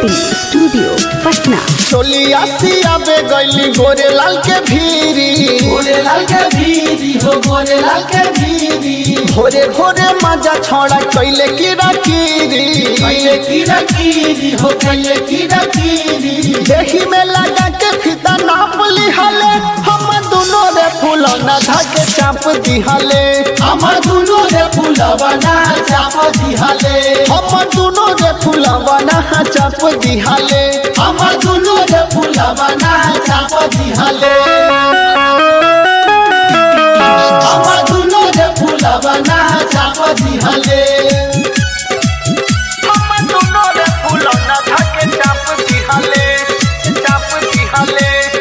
Recording studio Patna. चोलिया सियाबे गईली गोरे लाल के भीरी, गोरे लाल के भीरी हो गोरे लाल के भीरी। भोरे भोरे मजा छोड़ा कैले कीरा कीरी, कैले कीरा कीरी हो कैले कीरा कीरी। देही में लगा के फिता नाप लिहाले, हम दोनों रे फूलौना धाके चाप दिहाले। हम दोनों रे फूलवना चाप दिहाले, हम दोनों रे फूलौना चाप दिहाले। हम दोनों रे फूलवना चाप दिहाले। हम दोनों रे फूलवना चाप दिहाले। हम दोनों रे फूलौना धाके चाप दिहाले, चाप दिहाले।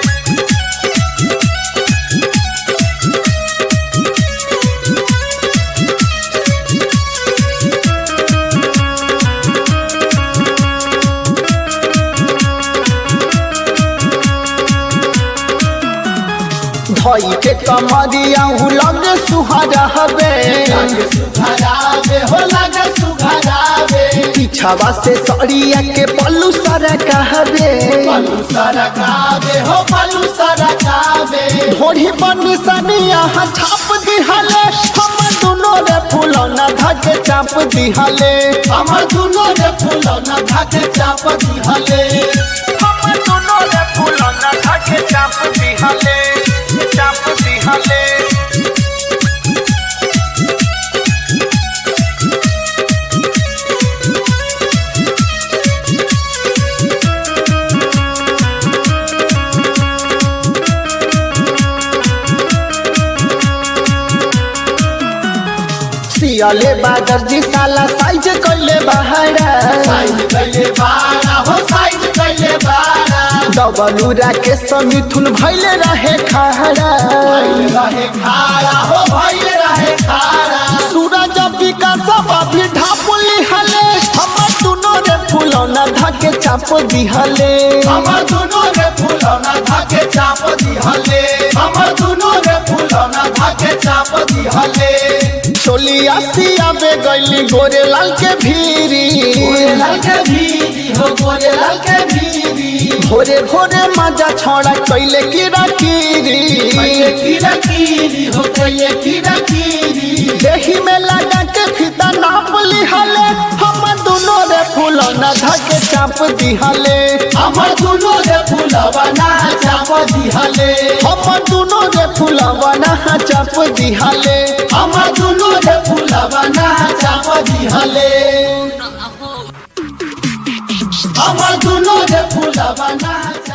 धोई के कमरिया लगे सुहारा हवे, लागे सुघरावे हो लागे सुघरावे। पीछावा से सड़िया के पल्लू सारा कहवे, पलू सरकावे हो पलू सरकावे। ढोढ़ी बनी सनिया छाप दिहाले। हम दोनों रे फूलौना धाके चाप दिहाले। हम दोनों रे फूलौना धाके चाप दिहाले। हम दोनों रे फूलौना धाके चाप दिहाले, चाप दिहाले। सियाले बादर जी साला साइज कैले बहारा, साइज कैले बारा हो साइज कैले बारा। डबलूरा के समिथुन भैले रहे खारा, भइल रहे खारा हो भइल रहे खारा। सूरज विकास अभी ढाप लिहाले। हम दोनों रे फूलौना धाके चाप दिहाले। हम दोनों रे फूलौना धाके चाप दिहाले। हम दोनों रे फूलौना धाके चाप दिहाले। चोलिया सियाबे गईली गोरे लाल के भीरी, गोरे लाल के भीरी हो गोरे लाल के भीरी। भोरे भोरे मजा छोड़ा कैले कीरा कीरी, कैले कीरा कीरी हो कैले कीरा कीरी। देही में लगा के फिता नाप लिहाले। हम दोनों रे फूलौना धाके चाप दिहाले। हम दोनों रे फूलवना चाप दिहाले। हम दोनों रे फूलौना चाप दिहाले। हम दोनों रे फूलवना चाप दिहाले। हम दोनों रे फूलवना